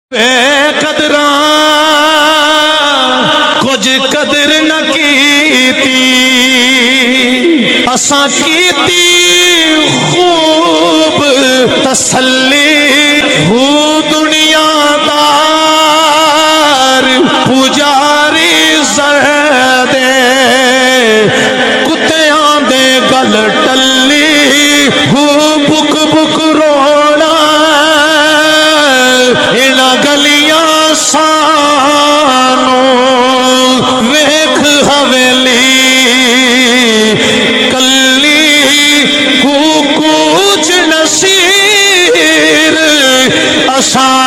बेकदरा कुछ कदर न कीती असा कीती खूब तसल्ली हू दुनियादार पुजारी ज़रदे कुत्तियां दे गल टल्ली हू बुक बुक रोना इना गलियां सानू वेख हवेली कली कूच नसीर असा